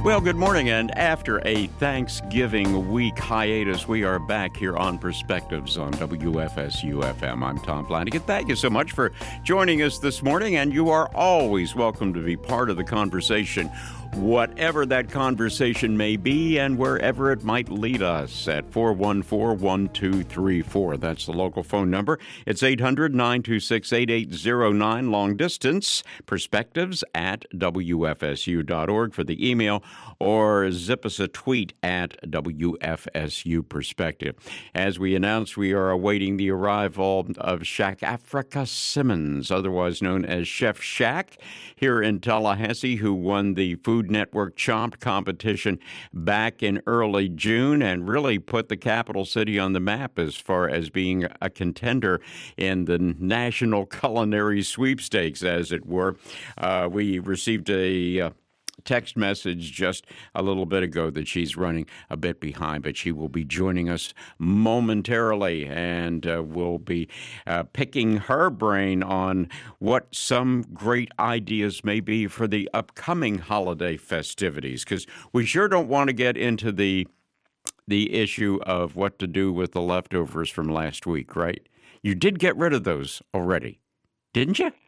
Well, good morning, and after a Thanksgiving week hiatus, we are back here on Perspectives on WFSU-FM. I'm Tom Flanagan. Thank you so much for joining us this morning, and you are always welcome to be part of the conversation, whatever that conversation may be and wherever it might lead us, at 414-1234. That's the local phone number. It's 800-926-8809, long distance, perspectives at WFSU.org for the email, or zip us a tweet at WFSU Perspective. As we announced, we are awaiting the arrival of Shaq Africa Simmons, otherwise known as Chef Shaq, here in Tallahassee, who won the Food Network Chomped competition back in early June and really put the capital city on the map as far as being a contender in the national culinary sweepstakes, as it were. We received a text message just a little bit ago that she's running a bit behind, but she will be joining us momentarily, and we'll be picking her brain on what some great ideas may be for the upcoming holiday festivities, because we sure don't want to get into the issue of what to do with the leftovers from last week, right? You did get rid of those already, didn't you?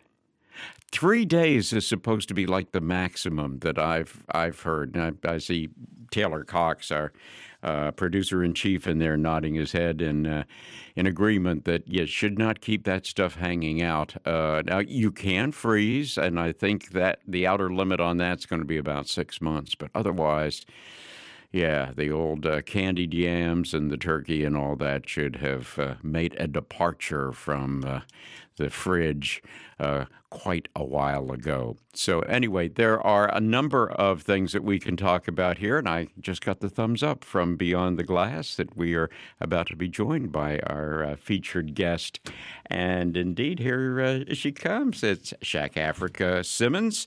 3 days is supposed to be like the maximum that I've heard. And I see Taylor Cox, our producer-in-chief, in there nodding his head in agreement that you should not keep that stuff hanging out. Now, you can freeze, and I think that the outer limit on that's going to be about 6 months. But otherwise, yeah, the old candied yams and the turkey and all that should have made a departure from the fridge quite a while ago. So anyway, there are a number of things that we can talk about here, and I just got the thumbs up from Beyond the Glass that we are about to be joined by our featured guest. And indeed, here she comes. It's Shaq Africa Simmons.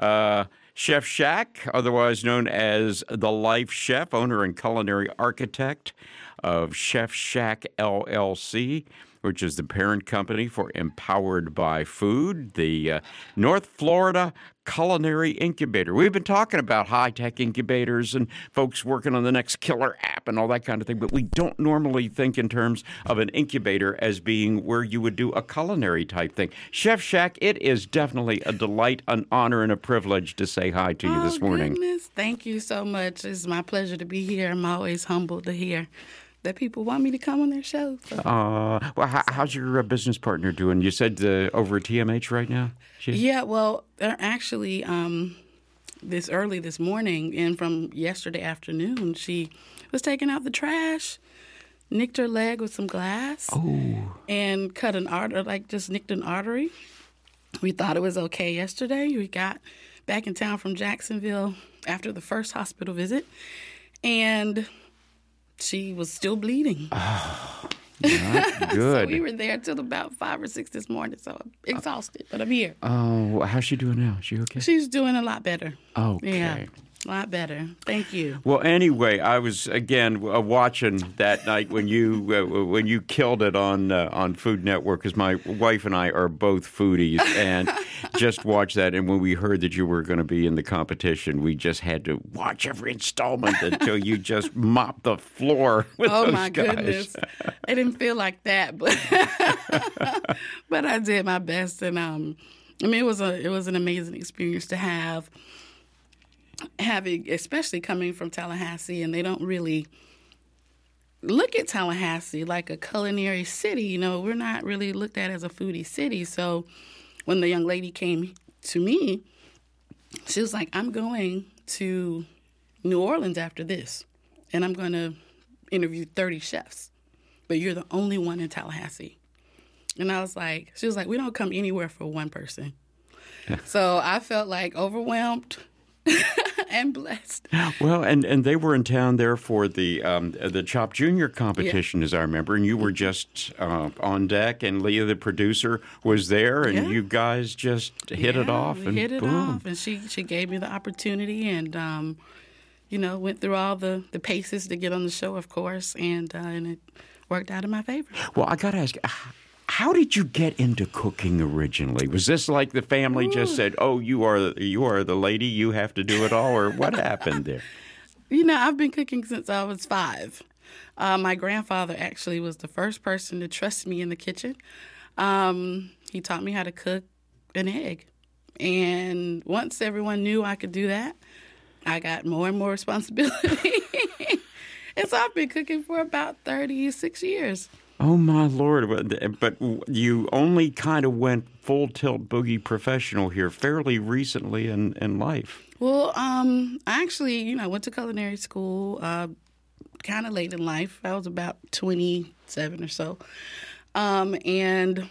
Chef Shaq, otherwise known as the Life Chef, owner and culinary architect of Chef Shaq LLC, which is the parent company for Empowered by Food, the North Florida Culinary Incubator. We've been talking about high-tech incubators and folks working on the next killer app and all that kind of thing, but we don't normally think in terms of an incubator as being where you would do a culinary type thing. Chef Shaq, it is definitely a delight, an honor, and a privilege to say hi to you this morning. Goodness. Thank you so much. It's my pleasure to be here. I'm always humbled to hear that people want me to come on their show. So. Well, how's your business partner doing? You said over at TMH right now? Yeah, well, they're actually this morning and from yesterday afternoon, she was taking out the trash, nicked her leg with some glass, and cut an artery, just nicked an artery. We thought it was okay yesterday. We got back in town from Jacksonville after the first hospital visit, and she was still bleeding. Oh, not good. So we were there till about 5 or 6 this morning, so I'm exhausted, but I'm here. Oh, how's she doing now? Is she okay? She's doing a lot better. Okay. Yeah, a lot better. Thank you. Well, anyway, I was, again, watching that night when you killed it on Food Network, because my wife and I are both foodies, and just watched that. And when we heard that you were going to be in the competition, we just had to watch every installment until you just mopped the floor with those guys. Oh, my goodness. It didn't feel like that, but but I did my best. And I mean, it was an amazing experience to having, especially coming from Tallahassee, and they don't really look at Tallahassee like a culinary city. You know, we're not really looked at as a foodie city. So when the young lady came to me, she was like, I'm going to New Orleans after this, and I'm going to interview 30 chefs, but you're the only one in Tallahassee. And I was like, she was like, we don't come anywhere for one person. So I felt like overwhelmed and blessed. Well, and they were in town there for the Chopped Junior competition, as I remember, and you were just on deck, and Leah, the producer, was there, and you guys just hit it off. We hit it off, and she gave me the opportunity, and went through all the paces to get on the show, of course, and it worked out in my favor. Well, I got to ask, How did you get into cooking originally? Was this like the family just said, "Oh, you are the lady, you have to do it all," or what happened there? I've been cooking since I was 5. My grandfather actually was the first person to trust me in the kitchen. He taught me how to cook an egg. And once everyone knew I could do that, I got more and more responsibility. And so I've been cooking for about 36 years. Oh, my Lord. But you only kind of went full tilt boogie professional here fairly recently in life. Well, I actually, went to culinary school kind of late in life. I was about 27 or so. And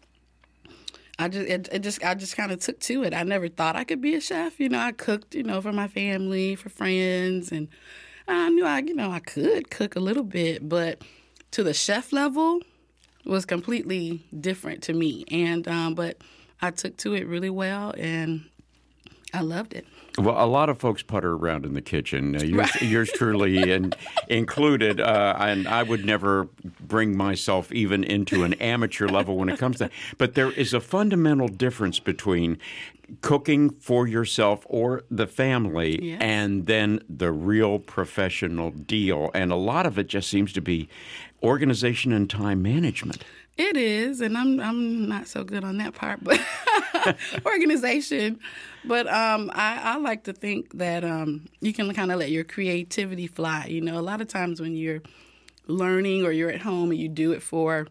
I just kind of took to it. I never thought I could be a chef. I cooked, for my family, for friends, and I knew I could cook a little bit, but to the chef level was completely different to me. And but I took to it really well, and I loved it. Well, a lot of folks putter around in the kitchen, yours truly included, and I would never bring myself even into an amateur level when it comes to that. But there is a fundamental difference between cooking for yourself or the family, Yes. and then the real professional deal. And a lot of it just seems to be organization and time management. It is, and I'm not so good on that part, but organization. But I like to think that you can kind of let your creativity fly. A lot of times when you're learning or you're at home and you do it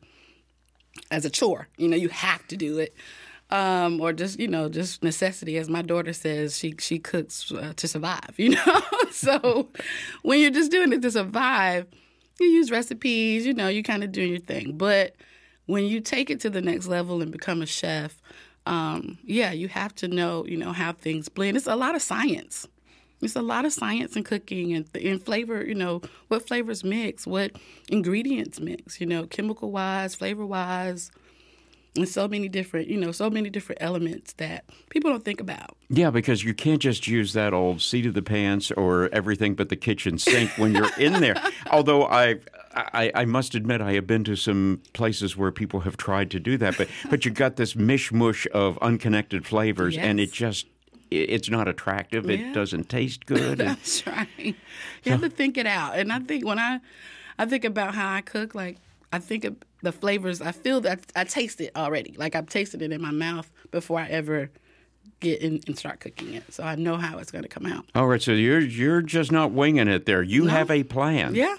as a chore, you have to do it. Or just necessity. As my daughter says, she cooks to survive, So when you're just doing it to survive, you use recipes, you kind of doing your thing. But when you take it to the next level and become a chef, you have to know, how things blend. It's a lot of science. It's a lot of science in cooking and flavor, what flavors mix, what ingredients mix, chemical-wise, flavor-wise. And so many different elements that people don't think about. Yeah, because you can't just use that old seat of the pants or everything but the kitchen sink when you're in there. Although I must admit I have been to some places where people have tried to do that, but you got this mishmush of unconnected flavors, Yes. and it's not attractive. Yeah. It doesn't taste good. That's right. You have to think it out. And I think when I think about how I cook, like I think of the flavors, I feel that I taste it already. Like I've tasted it in my mouth before I ever get in and start cooking it. So I know how it's going to come out. All right, so you're just not winging it there. You have a plan. Yeah.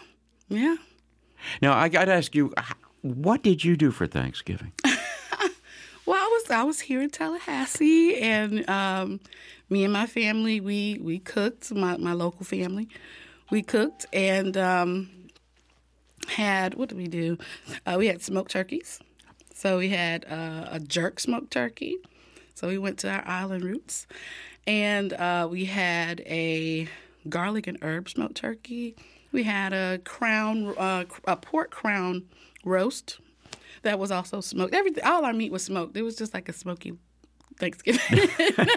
Now, I got to ask you, what did you do for Thanksgiving? Well, I was here in Tallahassee, and me and my family, we cooked, my local family. We cooked and what did we do? We had smoked turkeys. So we had a jerk smoked turkey. So we went to our island roots. And we had a garlic and herb smoked turkey. We had a pork crown roast that was also smoked. Everything, all our meat was smoked. It was just like a smoky Thanksgiving.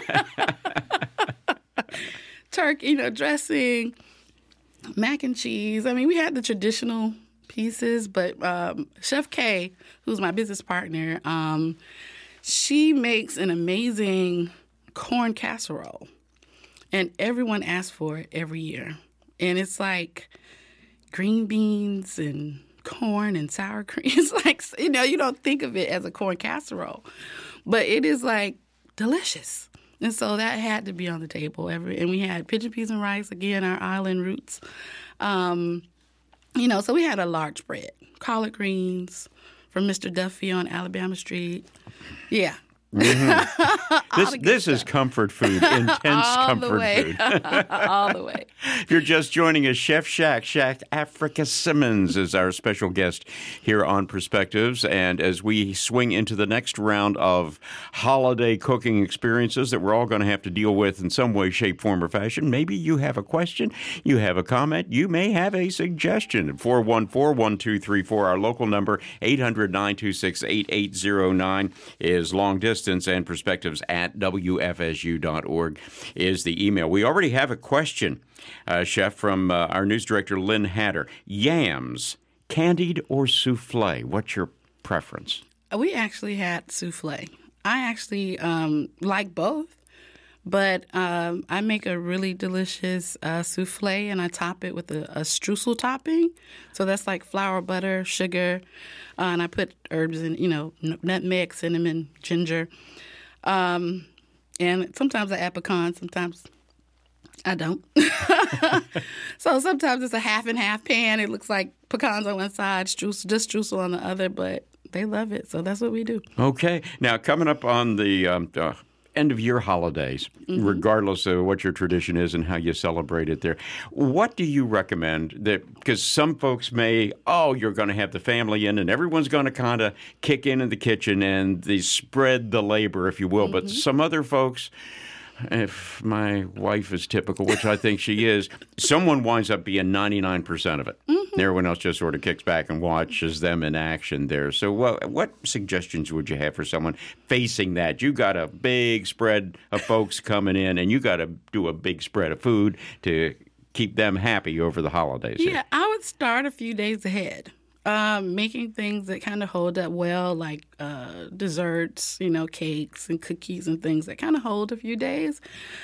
Turkey, dressing, mac and cheese. I mean, we had the traditional pieces, but Chef Kay, who's my business partner, she makes an amazing corn casserole, and everyone asks for it every year. And it's like green beans and corn and sour cream. It's like, you don't think of it as a corn casserole, but it is like delicious. And so that had to be on the table. And we had pigeon peas and rice, again, our island roots. So we had a large spread. Collard greens from Mr. Duffy on Alabama Street. Yeah. Mm-hmm. This is comfort food, intense comfort food. All the way. If you're just joining us, Chef Shaq Africa Simmons is our special guest here on Perspectives. And as we swing into the next round of holiday cooking experiences that we're all going to have to deal with in some way, shape, form, or fashion, maybe you have a question, you have a comment, you may have a suggestion. 414-1234, our local number, 800-926-8809 is long distance. And perspectives at WFSU.org is the email. We already have a question, Chef, from our news director, Lynn Hatter. Yams, candied or souffle? What's your preference? We actually had souffle. I actually like both, but I make a really delicious souffle, and I top it with a streusel topping. So that's like flour, butter, sugar, and I put herbs in, nutmeg, cinnamon, ginger. And sometimes I add pecans, sometimes I don't. So sometimes it's a half and half pan. It looks like pecans on one side, streusel on the other, but they love it. So that's what we do. Okay. Now, coming up on the end of year holidays, regardless of what your tradition is and how you celebrate it there, what do you recommend that, because some folks may, you're going to have the family in and everyone's going to kind of kick in the kitchen and they spread the labor, if you will, but some other folks, if my wife is typical, which I think she is, someone winds up being 99% of it. Everyone else just sort of kicks back and watches them in action there. So what suggestions would you have for someone facing that? You got a big spread of folks coming in, and you got to do a big spread of food to keep them happy over the holidays. Yeah, I would start a few days ahead. Making things that kind of hold up well, like desserts, cakes and cookies and things that kind of hold a few days.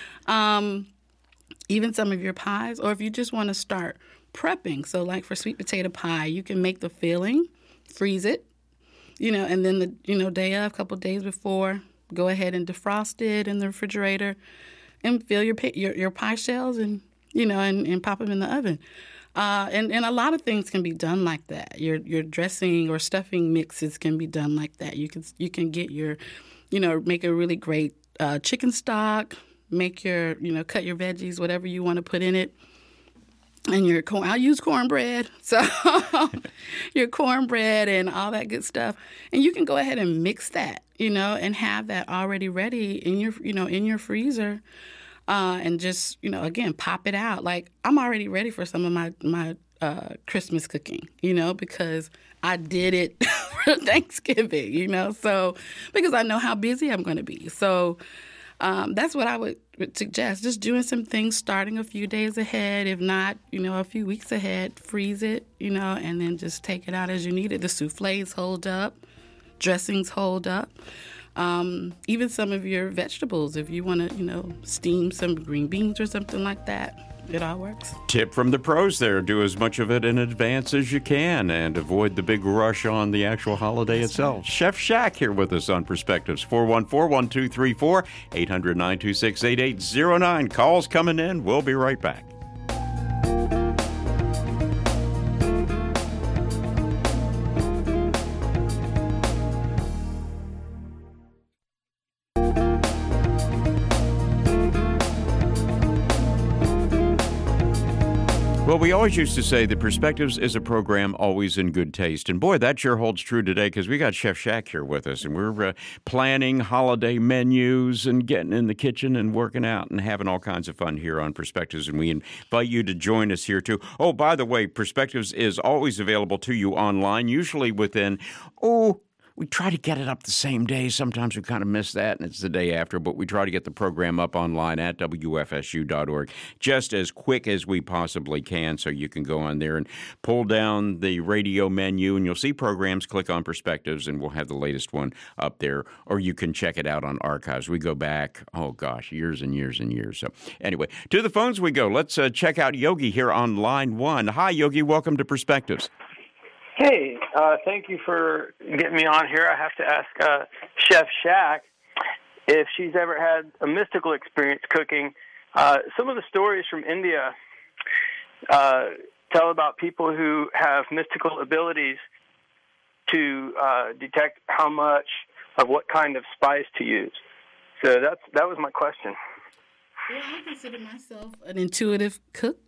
Even some of your pies, or if you just want to start prepping. So like for sweet potato pie, you can make the filling, freeze it, and then the day of, a couple of days before, go ahead and defrost it in the refrigerator and fill your pie shells and pop them in the oven. And a lot of things can be done like that. Your dressing or stuffing mixes can be done like that. You can get make a really great chicken stock. Make cut your veggies, whatever you want to put in it. And your corn, I'll use cornbread. So your cornbread and all that good stuff. And you can go ahead and mix that, and have that already ready in your freezer. And just, again, pop it out. Like, I'm already ready for some of my Christmas cooking, because I did it for Thanksgiving, so because I know how busy I'm going to be. So that's what I would suggest, just doing some things starting a few days ahead, if not, a few weeks ahead, freeze it, and then just take it out as you need it. The souffles hold up, dressings hold up. Even some of your vegetables, if you want to, steam some green beans or something like that, it all works. Tip from the pros there, do as much of it in advance as you can and avoid the big rush on the actual holiday itself. Right. Chef Shack here with us on Perspectives, 414-1234, 800-926-8809. Calls coming in. We'll be right back. Well, we always used to say that Perspectives is a program always in good taste. And boy, that sure holds true today because we got Chef Shack here with us. And we're planning holiday menus and getting in the kitchen and working out and having all kinds of fun here on Perspectives. And we invite you to join us here too. Oh, by the way, Perspectives is always available to you online, usually within, we try to get it up the same day. Sometimes we kind of miss that, and it's the day after, but we try to get the program up online at WFSU.org just as quick as we possibly can, so you can go on there and pull down the radio menu, and you'll see programs, click on Perspectives, and we'll have the latest one up there, or you can check it out on archives. We go back, years and years and years. So anyway, to the phones we go. Let's check out Yogi here on line one. Hi, Yogi. Welcome to Perspectives. Hey, thank you for getting me on here. I have to ask Chef Shack if she's ever had a mystical experience cooking. Some of the stories from India tell about people who have mystical abilities to detect how much of what kind of spice to use. So that was my question. Well, I consider myself an intuitive cook.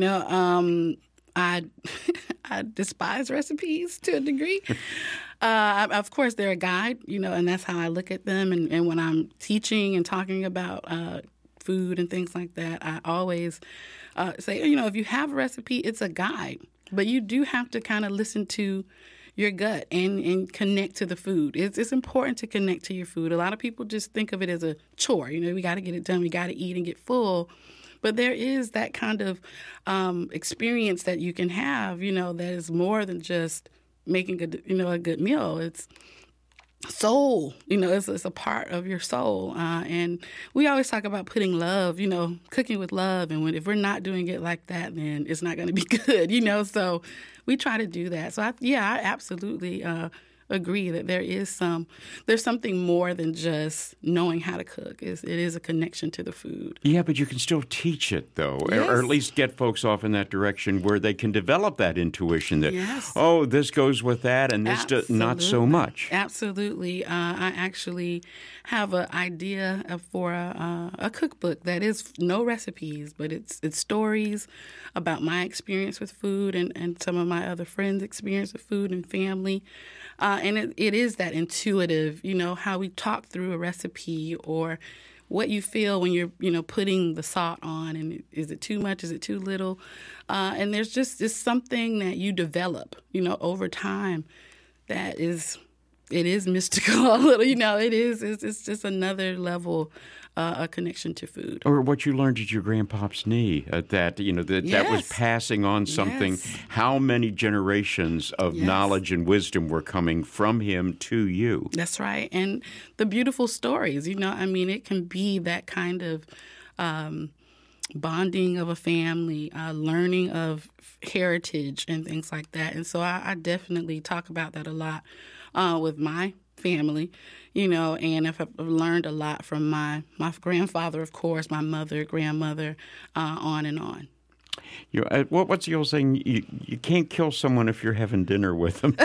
I despise recipes to a degree. Of course, they're a guide, and that's how I look at them. And when I'm teaching and talking about food and things like that, I always say, if you have a recipe, it's a guide. But you do have to kind of listen to your gut and connect to the food. It's important to connect to your food. A lot of people just think of it as a chore. We got to get it done. We got to eat and get full. But there is that kind of experience that you can have, that is more than just making a good meal. soul. It's a part of your soul. And we always talk about putting love, cooking with love. And if we're not doing it like that, then it's not going to be good, So we try to do that. So I absolutely agree that there's something more than just knowing how to cook. It is a connection to the food. Yeah, but you can still teach it, though, yes. or at least get folks off in that direction where they can develop that intuition that, yes. oh, this goes with that and this not so much. Absolutely. I actually have an idea for a cookbook that is no recipes, but it's stories about my experience with food and some of my other friends' experience with food and family. And it is that intuitive, how we talk through a recipe or what you feel when you're, putting the salt on, and is it too much, is it too little? And there's just something that you develop, over time that is mystical a little, it's just another level, a connection to food. Or what you learned at your grandpop's knee, that Yes. was passing on something. Yes. How many generations of Yes. knowledge and wisdom were coming from him to you? That's right. And the beautiful stories, it can be that kind of bonding of a family, learning of heritage and things like that. And so I definitely talk about that a lot with my family, and I've learned a lot from my grandfather, of course, my mother, grandmother, on and on. What's the old saying? You can't kill someone if you're having dinner with them.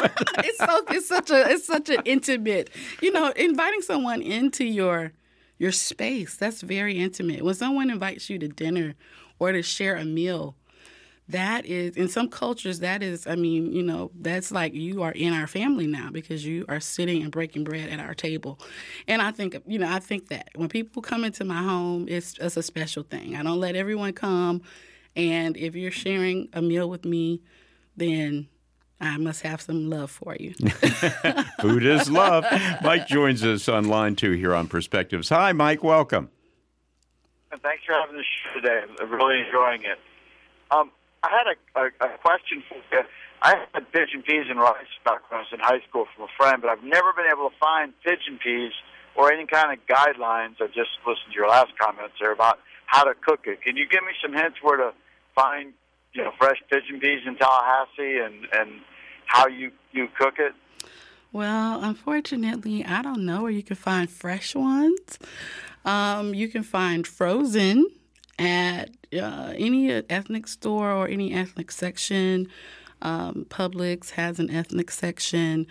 It's such an intimate, inviting someone into your space. That's very intimate. When someone invites you to dinner or to share a meal, that is, in some cultures, that's like you are in our family now because you are sitting and breaking bread at our table. And I think that when people come into my home, it's a special thing. I don't let everyone come. And if you're sharing a meal with me, then I must have some love for you. Food is love. Mike joins us on line 2 here on Perspectives. Hi, Mike. Welcome. Thanks for having the show today. I'm really enjoying it. I had a question for you. I had pigeon peas and rice back when I was in high school from a friend, but I've never been able to find pigeon peas or any kind of guidelines. I just listened to your last comments there about how to cook it. Can you give me some hints where to find, fresh pigeon peas in Tallahassee and how you cook it? Well, unfortunately, I don't know where you can find fresh ones. You can find frozen at any ethnic store or any ethnic section. Publix has an ethnic section.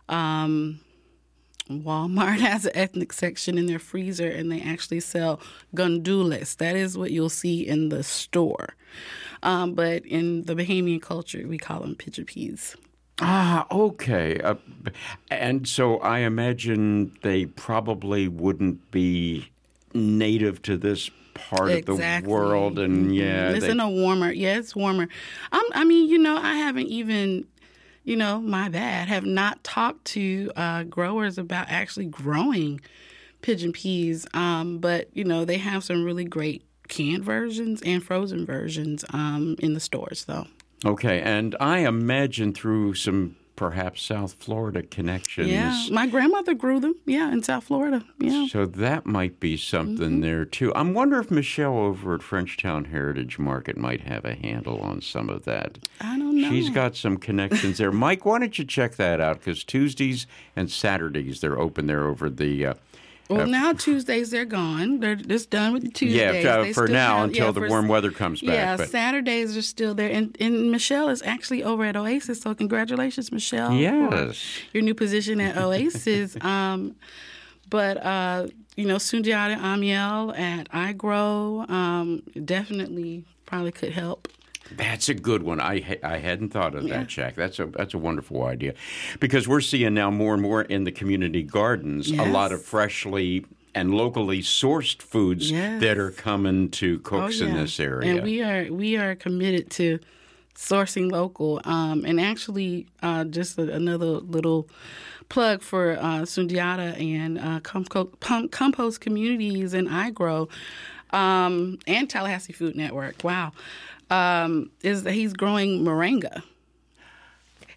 Walmart has an ethnic section in their freezer, and they actually sell gandules. That is what you'll see in the store. But in the Bahamian culture, we call them pigeon peas. Ah, okay. And so I imagine they probably wouldn't be native to this part of the world. And it's in a warmer. Yeah, it's warmer. I haven't even, my bad, have not talked to growers about actually growing pigeon peas. But, they have some really great canned versions and frozen versions in the stores, though. Okay, and I imagine through some perhaps South Florida connections. Yeah, my grandmother grew them, in South Florida, yeah. So that might be something there, too. I wonder if Michelle over at Frenchtown Heritage Market might have a handle on some of that. I don't know. She's got some connections there. Mike, why don't you check that out? Because Tuesdays and Saturdays, they're open there over the... Well, now Tuesdays, they're gone. They're just done with the Tuesdays. Yeah, for now, until the warm weather comes back. Yeah, but Saturdays are still there. And Michelle is actually over at Oasis, so congratulations, Michelle. Yes. For your new position at Oasis. But Sundiata Amiel at iGrow definitely probably could help. That's a good one. I hadn't thought of that, Jack. That's a wonderful idea, because we're seeing now more and more in the community gardens a lot of freshly and locally sourced foods that are coming to cooks in this area. And we are committed to sourcing local. And actually, just another little plug for Sundiata and Compost Communities and iGrow and Tallahassee Food Network. Wow. Is that he's growing moringa.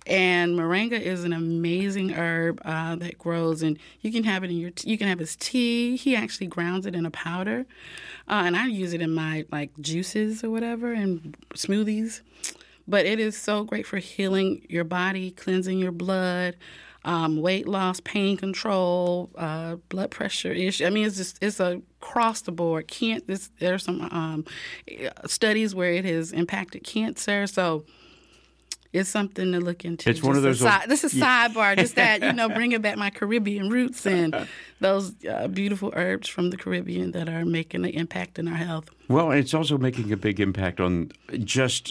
And moringa is an amazing herb that grows, and you can have it in you can have his tea. He actually grounds it in a powder, and I use it in my juices or whatever and smoothies. But it is so great for healing your body, cleansing your blood, weight loss, pain control, blood pressure issue. I mean, it's across the board. There's some studies where it has impacted cancer. So it's something to look into. It's one of those. This is sidebar. Just that bringing back my Caribbean roots and those beautiful herbs from the Caribbean that are making an impact in our health. Well, it's also making a big impact on just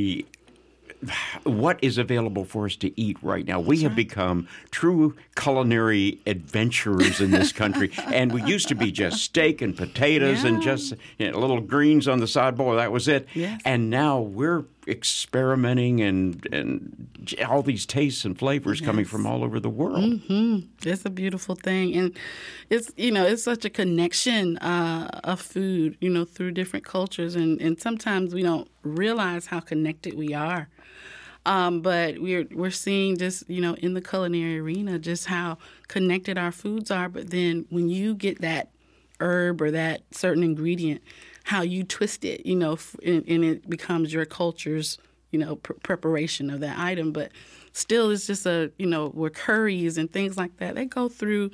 what is available for us to eat right now. We have become true culinary adventurers in this country, and we used to be just steak and potatoes and just little greens on the side bowl. That was it. Yes. And now we're experimenting and all these tastes and flavors coming from all over the world. Mm-hmm. It's a beautiful thing, and it's such a connection of food, through different cultures, and sometimes we don't realize how connected we are. But we're seeing just in the culinary arena just how connected our foods are. But then when you get that herb or that certain ingredient, how you twist it, and it becomes your culture's preparation of that item. But still, it's just where curries and things like that, they go through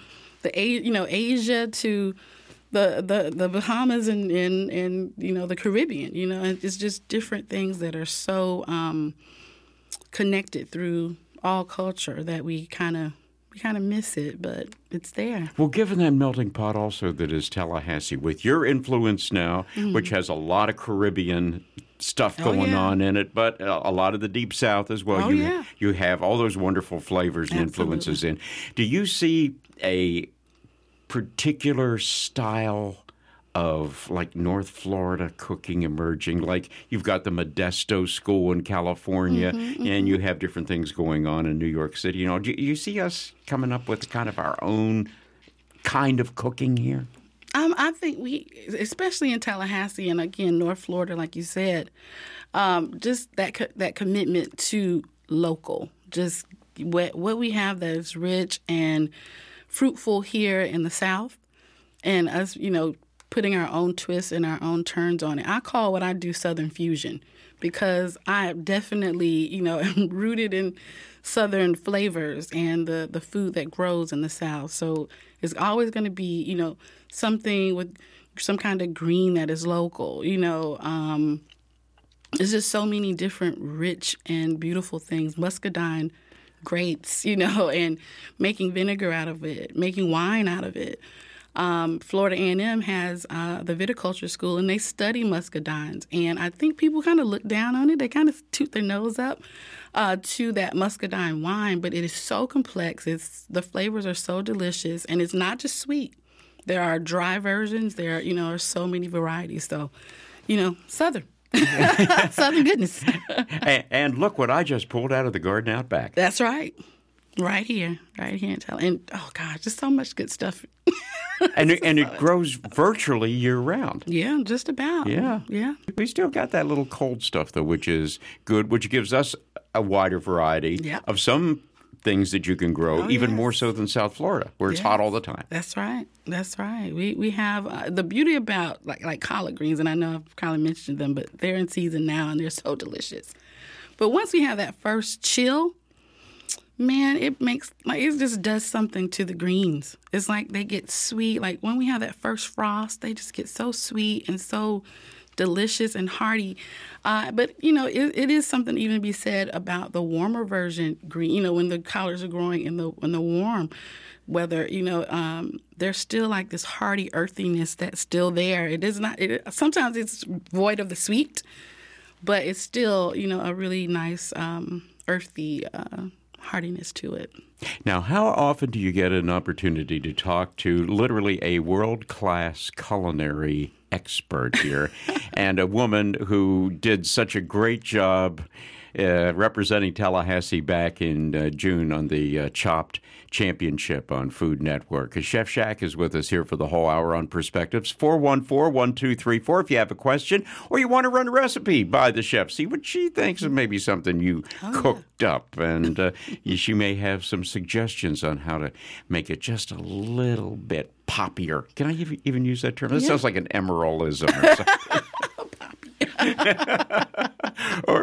Asia to the Bahamas and the Caribbean. And it's just different things that are so connected through all culture that we kind of miss it, but it's there. Well, given that melting pot also that is Tallahassee, with your influence now, which has a lot of Caribbean stuff going on in it, but a lot of the Deep South as well. You have all those wonderful flavors and influences in. Do you see a particular style of North Florida cooking emerging? Like you've got the Modesto School in California, and you have different things going on in New York City. Do you see us coming up with kind of our own kind of cooking here? I think we, especially in Tallahassee and again North Florida, like you said, just that commitment to local, just what we have that is rich and fruitful here in the South, and us, putting our own twists and our own turns on it. I call what I do Southern fusion because I definitely, am rooted in Southern flavors and the food that grows in the South. So it's always going to be, something with some kind of green that is local. There's just so many different rich and beautiful things. Muscadine grapes, and making vinegar out of it, making wine out of it. Florida A&M has the viticulture school, and they study muscadines. And I think people kind of look down on it. They kind of toot their nose up to that muscadine wine, but it is so complex. The flavors are so delicious, and it's not just sweet. There are dry versions. There are so many varieties. So, Southern. Southern goodness. And look what I just pulled out of the garden out back. That's right. Right here in Tallahassee. And, oh, gosh, just so much good stuff. And it grows virtually year-round. Yeah, just about. Yeah. We still got that little cold stuff, though, which is good, which gives us a wider variety of some things that you can grow, even more so than South Florida, where it's hot all the time. That's right. We have the beauty about like collard greens, and I know I've kind of mentioned them, but they're in season now, and they're so delicious. But once we have that first chill, man, it just does something to the greens. It's like they get sweet. Like when we have that first frost, they just get so sweet and so delicious and hearty. But, it is something even to be said about the warmer version green, when the collards are growing in the warm weather, there's still like this hearty earthiness that's still there. It is not, sometimes it's void of the sweet, but it's still, a really nice earthy heartiness to it. Now, how often do you get an opportunity to talk to literally a world-class culinary expert here and a woman who did such a great job representing Tallahassee back in June on the Chopped Championship on Food Network. Chef Shack is with us here for the whole hour on Perspectives. 414-1234 if you have a question or you want to run a recipe by the chef. See what she thinks of maybe something you cooked up. And she may have some suggestions on how to make it just a little bit poppier. Can I even use that term? That sounds like an Emeraldism or something. Or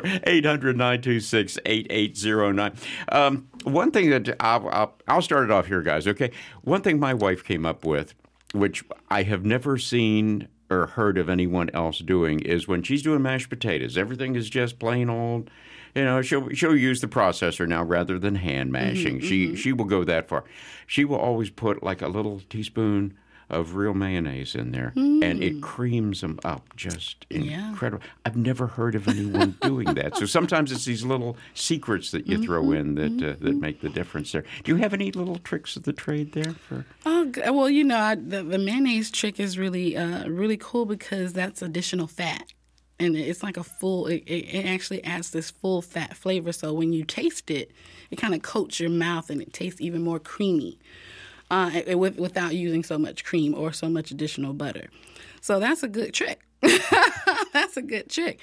800-926-8809. One thing that I'll start it off here, guys, okay? One thing my wife came up with, which I have never seen or heard of anyone else doing, is when she's doing mashed potatoes, everything is just plain old. You know, she'll use the processor now rather than hand mashing. She will go that far. She will always put like a little teaspoon of real mayonnaise in there, and it creams them up just incredible. I've never heard of anyone doing that. So sometimes it's these little secrets that you throw in that make the difference there. Do you have any little tricks of the trade there? Well, you know, the mayonnaise trick is really really cool because that's additional fat. And it's like it actually adds this full fat flavor. So when you taste it, it kind of coats your mouth and it tastes even more creamy without using so much cream or so much additional butter. So that's a good trick. That's a good trick.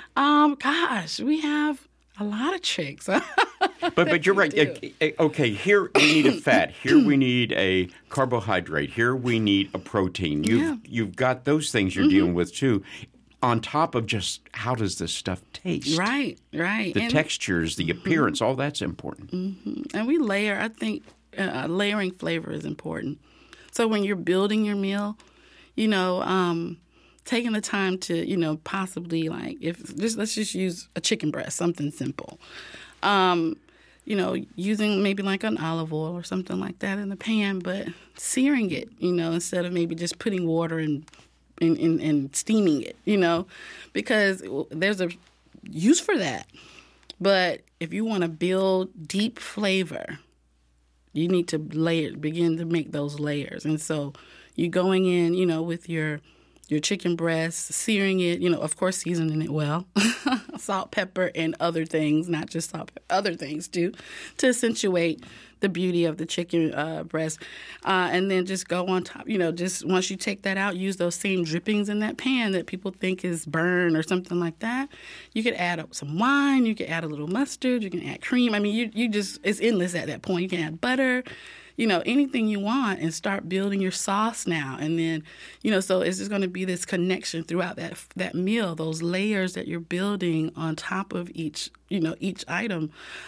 Gosh, we have a lot of tricks. But you're right. Okay, here we need a fat. Here we need a carbohydrate. Here we need a protein. You've got those things you're dealing with too. On top of just how does this stuff taste? Right. The textures, the appearance, all that's important. And we layer. I think layering flavor is important. So when you're building your meal, you know, taking the time to, you know, possibly like let's just use a chicken breast, something simple. You know, using maybe like an olive oil or something like that in the pan, but searing it, you know, instead of maybe just putting water and steaming it, you know, because there's a use for that. But if you want to build deep flavor, you need to begin to make those layers. And so you're going in, you know, with your chicken breast, searing it, you know, of course, seasoning it well, salt, pepper, and other things, not just salt, other things too, to accentuate the beauty of the chicken breast. And then just go on top, you know, just once you take that out, use those same drippings in that pan that people think is burn or something like that. You could add up some wine, you could add a little mustard, you can add cream. I mean, you just, it's endless at that point. You can add butter, you know, anything you want, and start building your sauce now. And then, you know, so it's just going to be this connection throughout that meal, those layers that you're building on top of each item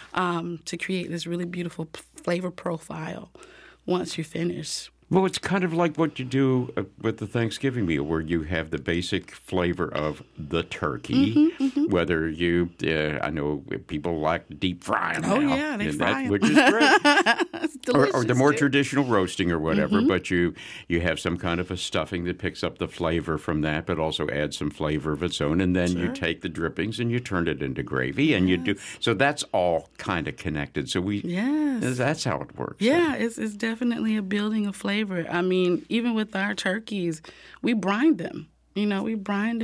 to create this really beautiful flavor profile once you finish. Well, it's kind of like what you do with the Thanksgiving meal, where you have the basic flavor of the turkey. Whether you, I know people like deep frying. Oh, yeah, they fry them. Which is great. It's delicious, or the more traditional roasting or whatever, but you have some kind of a stuffing that picks up the flavor from that, but also adds some flavor of its own. And then you take the drippings and you turn it into gravy, and you do. So that's all kind of connected. So that's how it works. Yeah, it's definitely a building of flavor. I mean, even with our turkeys, we brine them. You know, we brined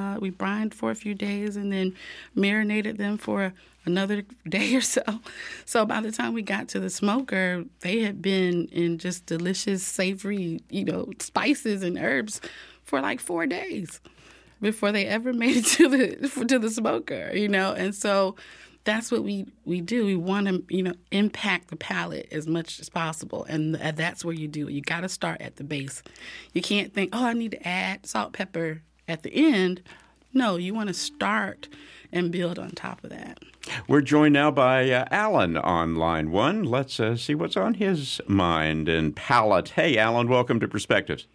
for a few days and then marinated them for another day or so. So by the time we got to the smoker, they had been in just delicious, savory, you know, spices and herbs for like 4 days before they ever made it to the smoker. You know, and so that's what we do. We want to, you know, impact the palate as much as possible, and that's where you do it. You got to start at the base. You can't think, oh, I need to add salt, pepper at the end. No, you want to start and build on top of that. We're joined now by Alan on line one. Let's see what's on his mind and palate. Hey, Alan, welcome to Perspectives.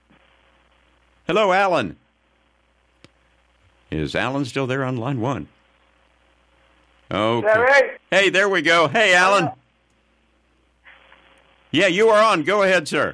Hello, Alan. Is Alan still there on line one? Okay. Right? Hey, there we go. Hey, Alan. Yeah, you are on. Go ahead, sir.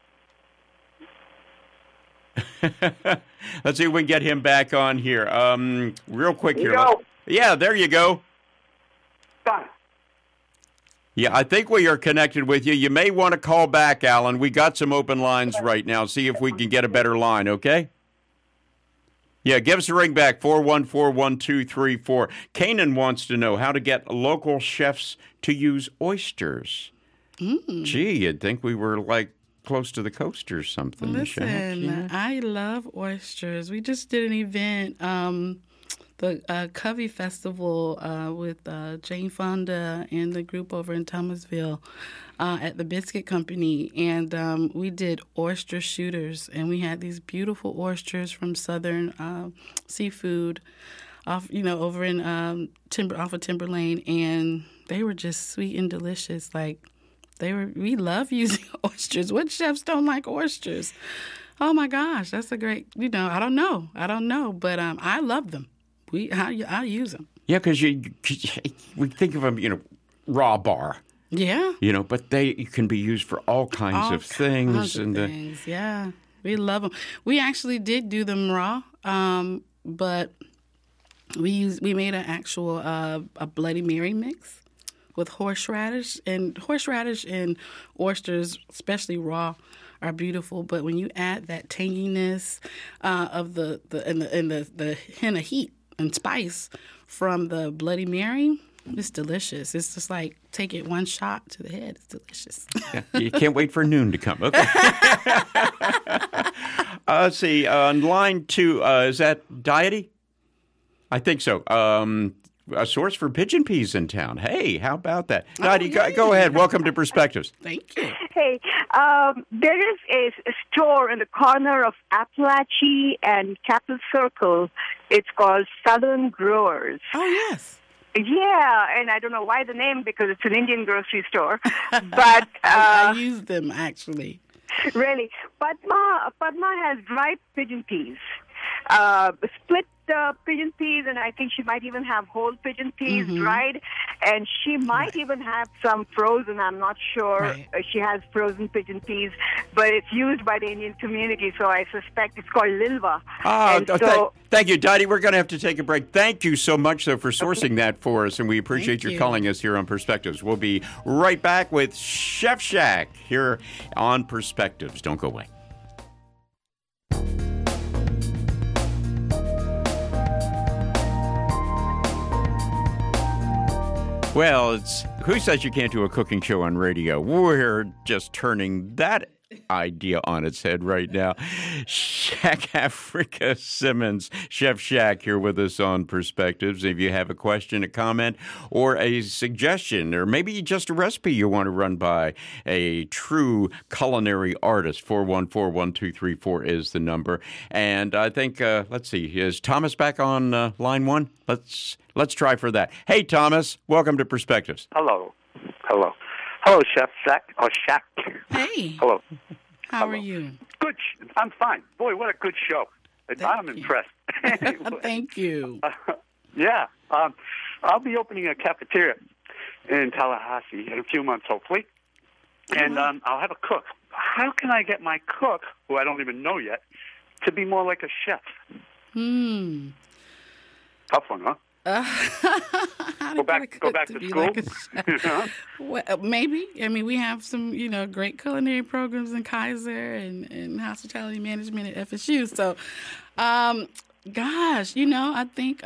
Let's see if we can get him back on here. Real quick here. Yeah, there you go. Done. Yeah, I think we are connected with you. You may want to call back, Alan. We got some open lines right now. See if we can get a better line, okay? Yeah, give us a ring back, 414-1234. Kanan wants to know how to get local chefs to use oysters. Gee, you'd think we were like close to the coast or something. Listen, Yeah. I love oysters. We just did an event, the Covey Festival with Jane Fonda and the group over in Thomasville at the Biscuit Company, and we did oyster shooters, and we had these beautiful oysters from Southern Seafood, over in off of Timber Lane, and they were just sweet and delicious. Like we love using oysters. What chefs don't like oysters? Oh my gosh, that's a great. I don't know, but I love them. I use them. Yeah, because we think of them, raw bar. Yeah. But they can be used for all kinds of things. Yeah, we love them. We actually did do them raw, but we made an actual a Bloody Mary mix with horseradish and oysters, especially raw, are beautiful. But when you add that tanginess of the hint of heat and spice from the Bloody Mary, it's delicious. It's just like take it one shot to the head. It's delicious. Yeah, you can't wait for noon to come. Okay. Let's see. On line 2, is that Diety? I think so. A source for pigeon peas in town. Hey, how about that? Diety, go ahead. Welcome to Perspectives. Thank you. Hey, there is a store in the corner of Appalachie and Capitol Circle. It's called Southern Growers. Oh, yes. Yeah, and I don't know why the name, because it's an Indian grocery store. But I use them, actually. Really. Padma has dried pigeon peas. Split pigeon peas, and I think she might even have whole pigeon peas dried, and she might even have some frozen. I'm not sure. Right. She has frozen pigeon peas, but it's used by the Indian community, so I suspect it's called Lilva. Thank you, Diety. We're going to have to take a break. Thank you so much, though, for sourcing that for us, and we appreciate you calling us here on Perspectives. We'll be right back with Chef Shack here on Perspectives. Don't go away. Well, who says you can't do a cooking show on radio? We're just turning that idea on its head right now. Shack Africa Simmons, Chef Shack, here with us on Perspectives. If you have a question, a comment, or a suggestion, or maybe just a recipe you want to run by a true culinary artist, 414-1234 is the number. And I think, let's see, is Thomas back on line 1? Let's try for that. Hey, Thomas, welcome to Perspectives. Hello, Chef Shack. Shack. Hey. Hello. How are you? Good. I'm fine. Boy, what a good show. I'm impressed. Thank you. Yeah. I'll be opening a cafeteria in Tallahassee in a few months, hopefully. And I'll have a cook. How can I get my cook, who I don't even know yet, to be more like a chef? Tough one, huh? Go back to school? Well, maybe. I mean, we have some, great culinary programs in Kaiser and hospitality management at FSU. So, I think,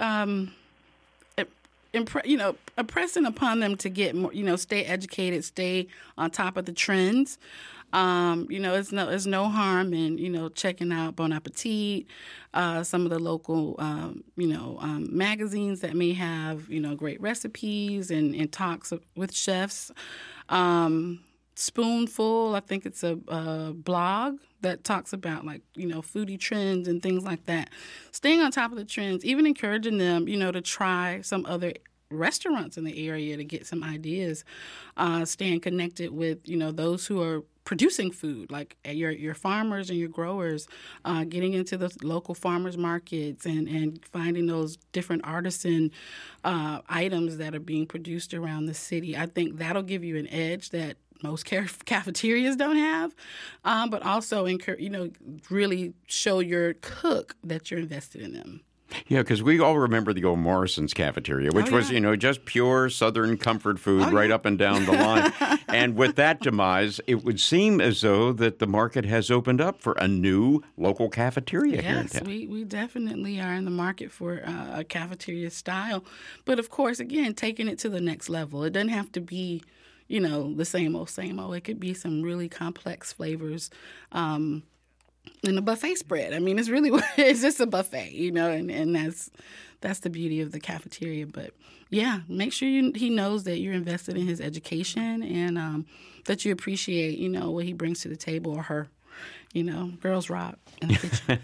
impressing upon them to get more, stay educated, stay on top of the trends. It's no harm in, checking out Bon Appetit, some of the local, magazines that may have, great recipes and talks with chefs. Spoonful, I think it's a blog that talks about foodie trends and things like that. Staying on top of the trends, even encouraging them, to try some other restaurants in the area to get some ideas. Staying connected with, those who are producing food, like your farmers and your growers, getting into the local farmers markets and finding those different artisan items that are being produced around the city. I think that'll give you an edge that most cafeterias don't have, but also really show your cook that you're invested in them. Yeah, because we all remember the old Morrison's cafeteria, which was, just pure Southern comfort food right up and down the line. And with that demise, it would seem as though that the market has opened up for a new local cafeteria here in town. Yes, we definitely are in the market for a cafeteria style. But, of course, again, taking it to the next level. It doesn't have to be, the same old, same old. It could be some really complex flavors. In a buffet spread. I mean, it's just a buffet, and that's the beauty of the cafeteria. But yeah, make sure he knows that you're invested in his education and that you appreciate, what he brings to the table, or her. Girls rock in the kitchen.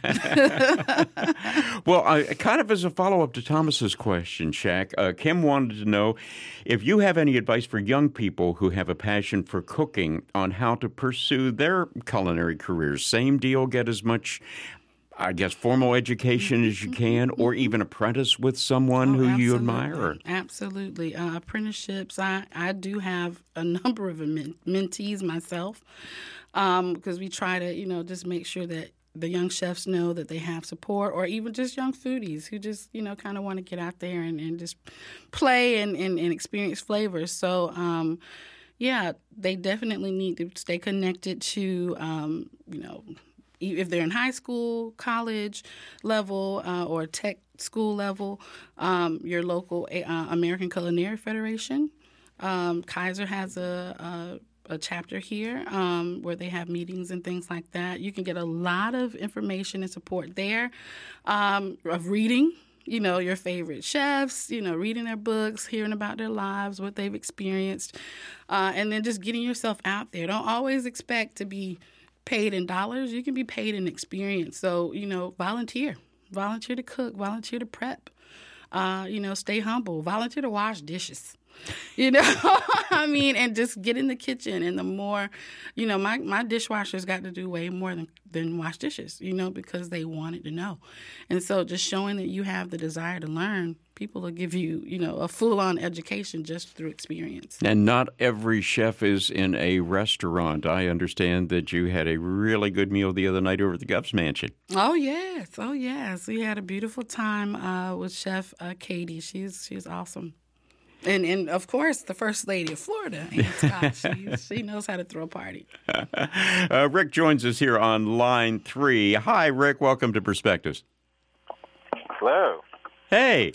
Well, kind of as a follow-up to Thomas's question, Shaq, Kim wanted to know if you have any advice for young people who have a passion for cooking on how to pursue their culinary careers. Same deal, get as much, I guess, formal education as you can, or even apprentice with someone who you admire. Absolutely. Apprenticeships. I do have a number of mentees myself. Because we try to, just make sure that the young chefs know that they have support, or even just young foodies who just, kind of want to get out there and just play and experience flavors. So, they definitely need to stay connected to, if they're in high school, college level, or tech school level, your local American Culinary Federation. Kaiser has a chapter here where they have meetings and things like that. You can get a lot of information and support there of reading, your favorite chefs, reading their books, hearing about their lives, what they've experienced, and then just getting yourself out there. Don't always expect to be paid in dollars. You can be paid in experience. So, volunteer to cook, volunteer to prep, stay humble, volunteer to wash dishes. And just get in the kitchen. And the more, my dishwashers got to do way more than wash dishes, because they wanted to know. And so just showing that you have the desire to learn, people will give you, a full-on education just through experience. And not every chef is in a restaurant. I understand that you had a really good meal the other night over at the Gov's Mansion. Oh, yes. We had a beautiful time with Chef Katie. She's awesome. And of course, the First Lady of Florida, Ann Scott, she knows how to throw a party. Rick joins us here on line 3. Hi, Rick. Welcome to Perspectives. Hello. Hey.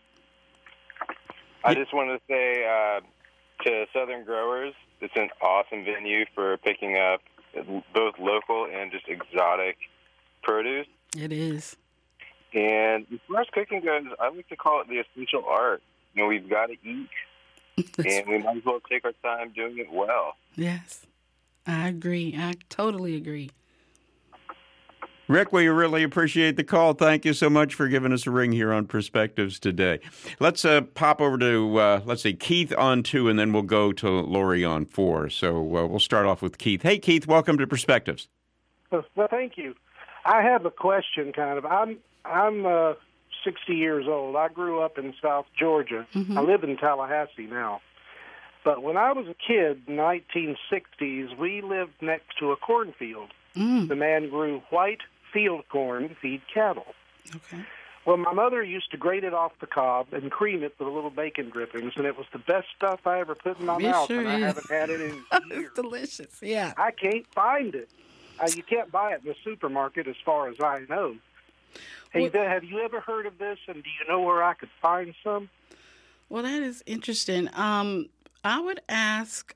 I just wanted to say to Southern Growers, it's an awesome venue for picking up both local and just exotic produce. It is. And as far as cooking goes, I like to call it the essential art. We've got to eat, and we might as well take our time doing it well. Yes, I agree. I totally agree. Rick, we really appreciate the call. Thank you so much for giving us a ring here on Perspectives today. Let's pop over to, Keith on 2, and then we'll go to Lori on 4. So we'll start off with Keith. Hey, Keith, welcome to Perspectives. Well, thank you. I have a question, kind of. I'm 60 years old. I grew up in South Georgia. Mm-hmm. I live in Tallahassee now. But when I was a kid in the 1960s, we lived next to a cornfield. The man grew white field corn to feed cattle. Okay. Well, my mother used to grate it off the cob and cream it with a little bacon drippings, and it was the best stuff I ever put in my mouth, and I haven't had it in years. It's delicious, yeah. I can't find it. You can't buy it in the supermarket as far as I know. Hey, have you ever heard of this, and do you know where I could find some? Well, that is interesting. I would ask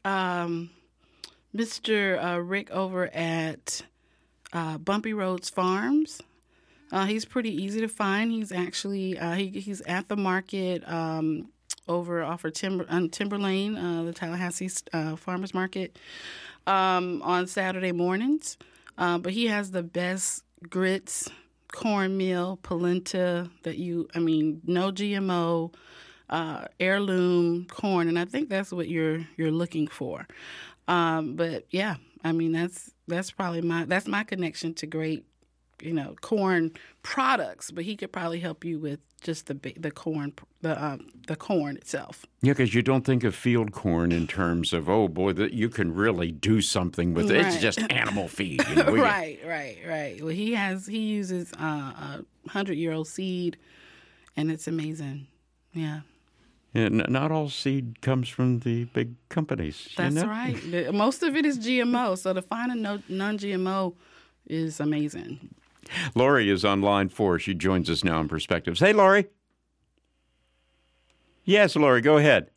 Mr. Rick over at Bumpy Roads Farms. He's pretty easy to find. He's actually he's at the market over off of Timber Lane, the Tallahassee Farmers Market, on Saturday mornings. But he has the best grits, cornmeal, polenta no GMO, heirloom corn, and I think that's what you're looking for. But yeah, that's probably my connection to great, corn products. But he could probably help you with just the corn, the corn itself. Yeah, because you don't think of field corn in terms of you can really do something with it. Right. It's just animal feed. Right. Well, he uses 100-year-old seed and it's amazing. Yeah. And not all seed comes from the big companies. That's right. Most of it is GMO, so to find a non-GMO is amazing. Lori is on line 4. She joins us now in Perspectives. Hey, Lori. Yes, Lori, go ahead.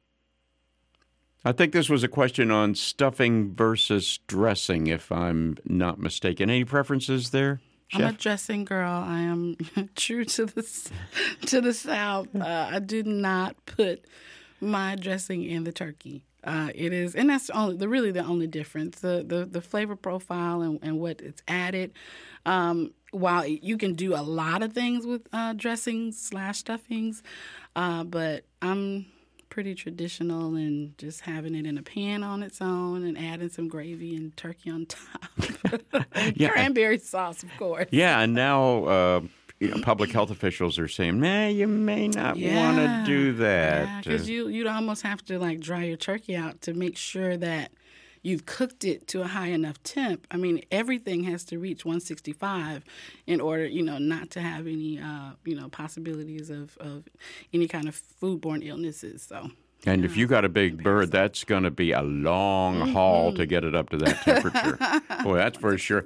I think this was a question on stuffing versus dressing, if I'm not mistaken. Any preferences there, Chef? I'm a dressing girl. I am true to the South. I do not put my dressing in the turkey. It is, and that's really the only difference. The flavor profile and what it's added. While you can do a lot of things with dressings/stuffings, but I'm pretty traditional and just having it in a pan on its own and adding some gravy and turkey on top. And cranberry sauce, of course. Yeah, and now public health officials are saying, man, you may not want to do that. Yeah, because you'd almost have to like dry your turkey out to make sure that you've cooked it to a high enough temp. I mean, everything has to reach 165 in order, not to have any, possibilities of any kind of foodborne illnesses. So. And if you got a big bird, that's going to be a long haul to get it up to that temperature. Boy, that's for sure.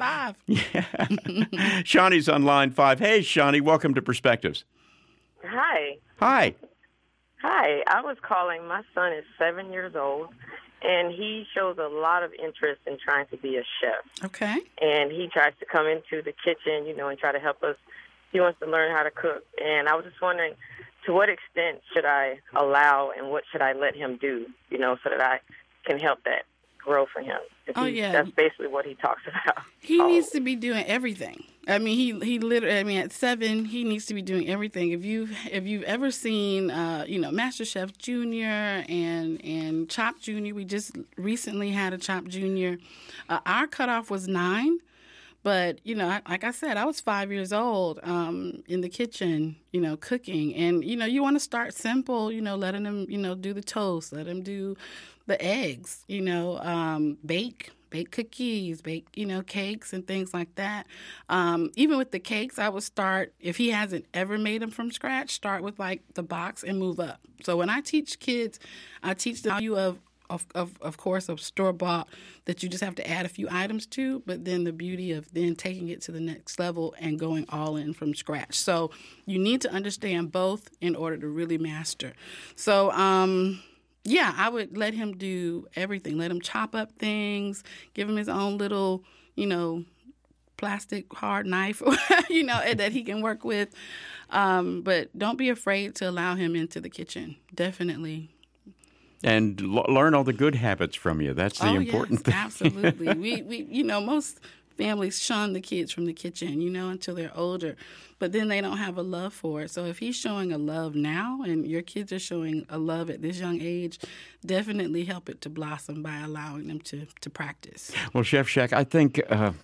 Yeah. Shawnee's on line 5. Hey, Shawnee, welcome to Perspectives. Hi. Hi. Hi. I was calling. My son is 7 years old. And he shows a lot of interest in trying to be a chef. Okay. And he tries to come into the kitchen, and try to help us. He wants to learn how to cook. And I was just wondering, to what extent should I allow and what should I let him do, so that I can help that grow for him? That's basically what he talks about. He needs to be doing everything. I mean, he literally, at 7, he needs to be doing everything. If you've ever seen, MasterChef Junior and Chop Junior, we just recently had a Chop Junior. Our cutoff was 9. But, like I said, I was 5 years old in the kitchen, cooking. And, you want to start simple, letting them, do the toast, let them do the eggs, bake cookies, bake, cakes and things like that. Even with the cakes, I would start, if he hasn't ever made them from scratch, start with, like, the box and move up. So when I teach kids, I teach the value of course, of store-bought that you just have to add a few items to, but then the beauty of then taking it to the next level and going all in from scratch. So you need to understand both in order to really master. So, I would let him do everything. Let him chop up things, give him his own little, plastic hard knife, that he can work with. But don't be afraid to allow him into the kitchen. Definitely. And learn all the good habits from you. That's the important thing. Absolutely. We most families shun the kids from the kitchen, until they're older. But then they don't have a love for it. So if he's showing a love now and your kids are showing a love at this young age, definitely help it to blossom by allowing them to practice. Well, Chef Shack, I think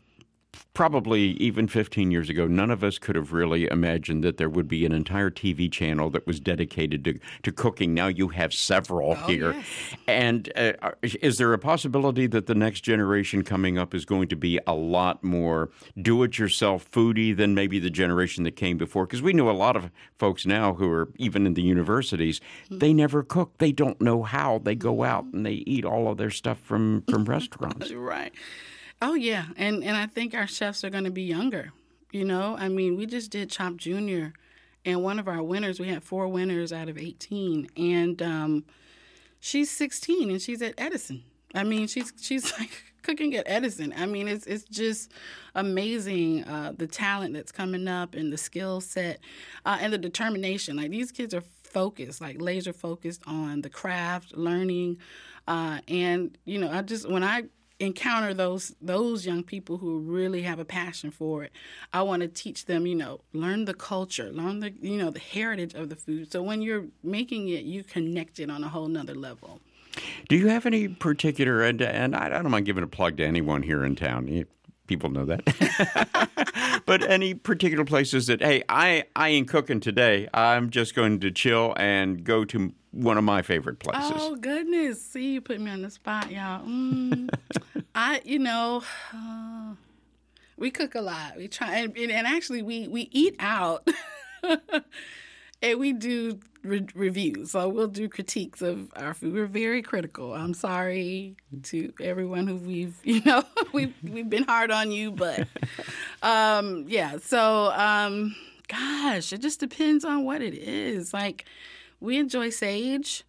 probably even 15 years ago, none of us could have really imagined that there would be an entire TV channel that was dedicated to cooking. Now you have several here. Yes. And is there a possibility that the next generation coming up is going to be a lot more do-it-yourself foodie than maybe the generation that came before? Because we know a lot of folks now who are even in the universities, they never cook. They don't know how. They go out and they eat all of their stuff from restaurants. Right. Oh, yeah. And I think our chefs are going to be younger. We just did Chop Junior, and one of our winners, we had 4 winners out of 18. And she's 16, and she's at Edison. She's like cooking at Edison. It's just amazing, the talent that's coming up and the skill set and the determination. Like, these kids are focused, like laser focused on the craft, learning. And, when I encounter those young people who really have a passion for it, I want to teach them, learn the culture, learn the, the heritage of the food. So when you're making it, you connect it on a whole nother level. Do you have any particular, and I don't mind giving a plug to anyone here in town, people know that, but any particular places that, hey, I ain't cooking today, I'm just going to chill and go to one of my favorite places? Oh, goodness. See, you put me on the spot, y'all. We cook a lot. We try, and actually we eat out. And we do reviews, so we'll do critiques of our food. We're very critical. I'm sorry to everyone who we've been hard on you, but yeah. So gosh, it just depends on what it is. Like, we enjoy sage.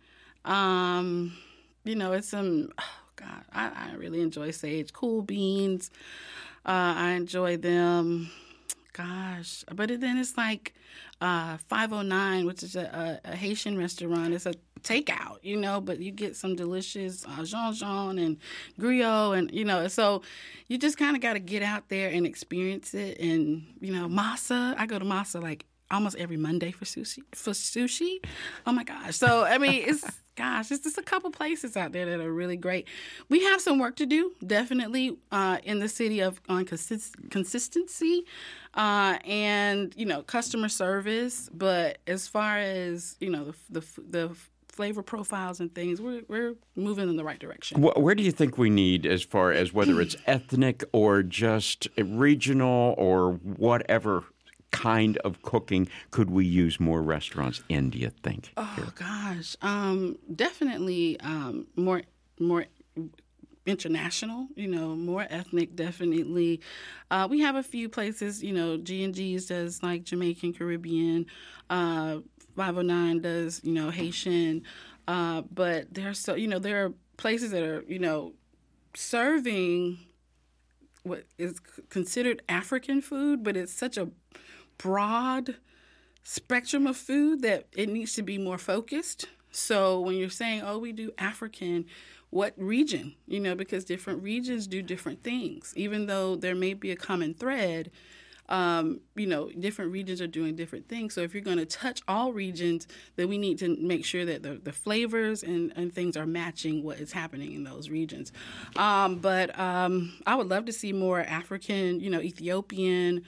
It's some. Oh God, I really enjoy sage. Cool beans. I enjoy them. Gosh, but then it's like 509, which is a Haitian restaurant. It's a takeout, but you get some delicious Jean and griot, and so you just kind of got to get out there and experience it. And Masa, I go to Masa like almost every Monday for sushi. Oh my gosh! So I mean, it's just a couple places out there that are really great. We have some work to do, definitely, in the city on consistency and customer service. But as far as the flavor profiles and things, we're moving in the right direction. Where do you think we need, as far as whether it's ethnic or just regional or whatever kind of cooking, could we use more restaurants in, do you think? Oh, gosh. Definitely more international, more ethnic, definitely. We have a few places, G&G's does like Jamaican, Caribbean, 509 does, Haitian, but there are places that are, serving what is considered African food, but it's such a broad spectrum of food that it needs to be more focused. So when you're saying, we do African, what region? Because different regions do different things. Even though there may be a common thread, different regions are doing different things. So if you're going to touch all regions, then we need to make sure that the flavors and things are matching what is happening in those regions. But I would love to see more African, Ethiopian,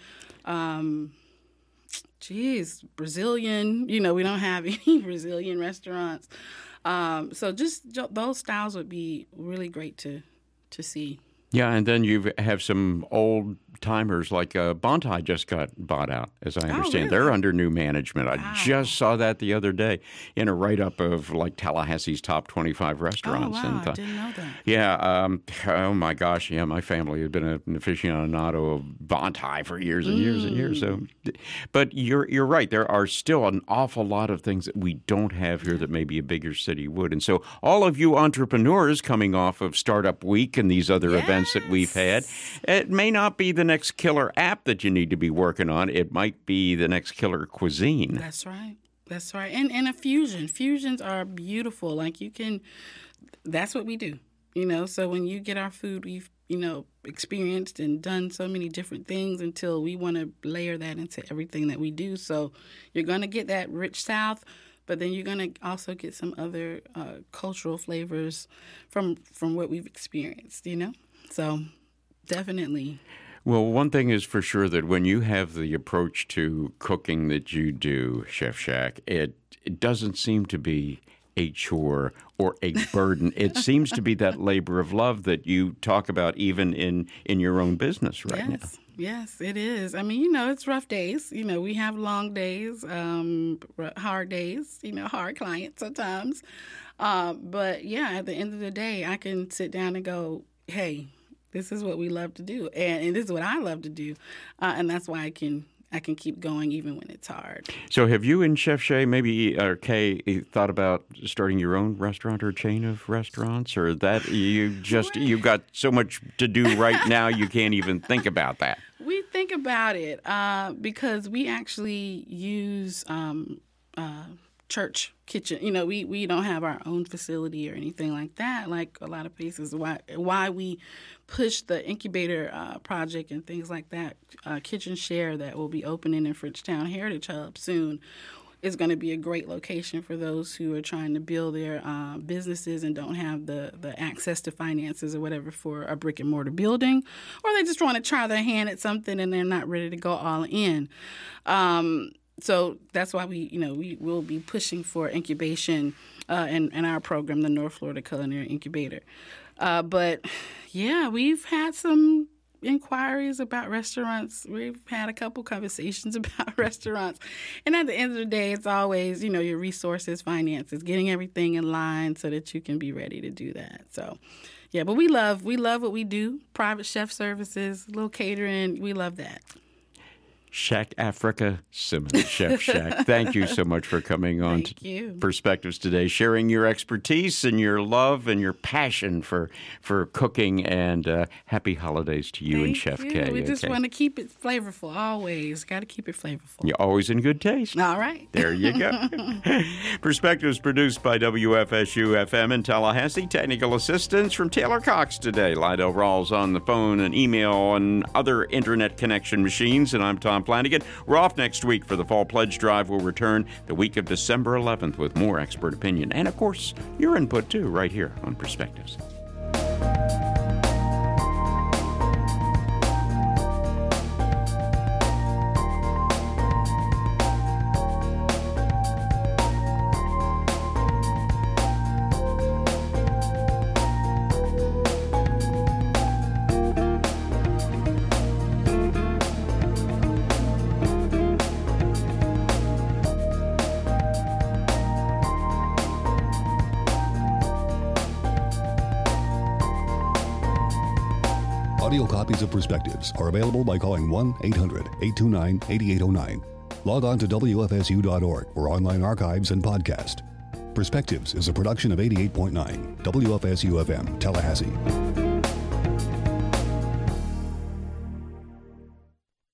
Brazilian. We don't have any Brazilian restaurants. So just those styles would be really great to see. Yeah, and then you have some old timers like Bontai just got bought out, as I understand. Really? They're under new management. Wow. I just saw that the other day in a write-up of like Tallahassee's top 25 restaurants. Oh, wow, I didn't know that. Yeah, oh my gosh, yeah, my family had been an aficionado of Bontai for years and years and years. So, but you're right. There are still an awful lot of things that we don't have here that maybe a bigger city would. And so all of you entrepreneurs coming off of Startup Week and these other events that we've had, it may not be the next killer app that you need to be working on. It might be the next killer cuisine. That's right. And a fusion. Fusions are beautiful. Like that's what we do. So when you get our food, we've, experienced and done so many different things until we want to layer that into everything that we do. So you're going to get that rich South, but then you're going to also get some other cultural flavors from what we've experienced, So definitely. Well, one thing is for sure that when you have the approach to cooking that you do, Chef Shack, it doesn't seem to be a chore or a burden. It seems to be that labor of love that you talk about even in your own business right now. Yes, it is. I mean, it's rough days. We have long days, hard days, hard clients sometimes. But yeah, at the end of the day, I can sit down and go, hey, this is what we love to do, and this is what I love to do, and that's why I can keep going even when it's hard. So have you and Chef Shay, maybe, or Kay, thought about starting your own restaurant or chain of restaurants, or that you've got so much to do right now you can't even think about that? We think about it because we actually use church kitchen. We don't have our own facility or anything like that, like a lot of places. Why we push the incubator project and things like that, Kitchen Share that will be opening in Frenchtown Heritage Hub soon is going to be a great location for those who are trying to build their businesses and don't have the access to finances or whatever for a brick and mortar building, or they just want to try their hand at something and they're not ready to go all in. So that's why we will be pushing for incubation in our program, the North Florida Culinary Incubator. But yeah, we've had some inquiries about restaurants. We've had a couple conversations about restaurants. And at the end of the day, it's always, your resources, finances, getting everything in line so that you can be ready to do that. So, yeah, but we love what we do. Private chef services, little catering. We love that. Shack Africa Simmons, Chef Shack. Thank you so much for coming on to Perspectives today, sharing your expertise and your love and your passion for cooking. And happy holidays to you and Chef Kay. We just want to keep it flavorful, always. Got to keep it flavorful. You're always in good taste. All right. There you go. Perspectives produced by WFSU-FM in Tallahassee. Technical assistance from Taylor Cox today. Lydell Rawls on the phone and email and other internet connection machines. And I'm Tom Flanagan. We're off next week for the Fall Pledge Drive. We'll return the week of December 11th with more expert opinion and, of course, your input, too, right here on Perspectives. Audio copies of Perspectives are available by calling 1-800-829-8809. Log on to WFSU.org for online archives and podcast. Perspectives is a production of 88.9 WFSU-FM, Tallahassee.